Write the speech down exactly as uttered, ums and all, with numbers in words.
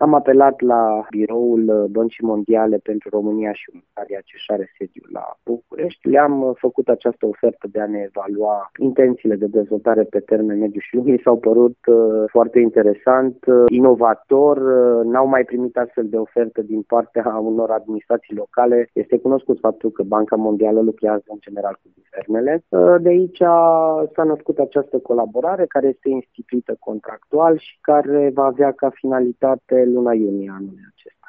Am apelat la biroul Băncii Mondiale pentru România și Ungaria, ce și are sediul la București. Le-am făcut această ofertă de a ne evalua intențiile de dezvoltare pe termen mediu și lung. Mi s-au părut uh, foarte interesant, uh, inovator. Uh, n-au mai primit astfel de ofertă din partea unor administrații locale. Este cunoscut faptul că Banca Mondială lucrează în general cu guvernele. Uh, de aici s-a născut această colaborare care este instituită contractual și care va avea ca finalitate luna iunie anului acesta.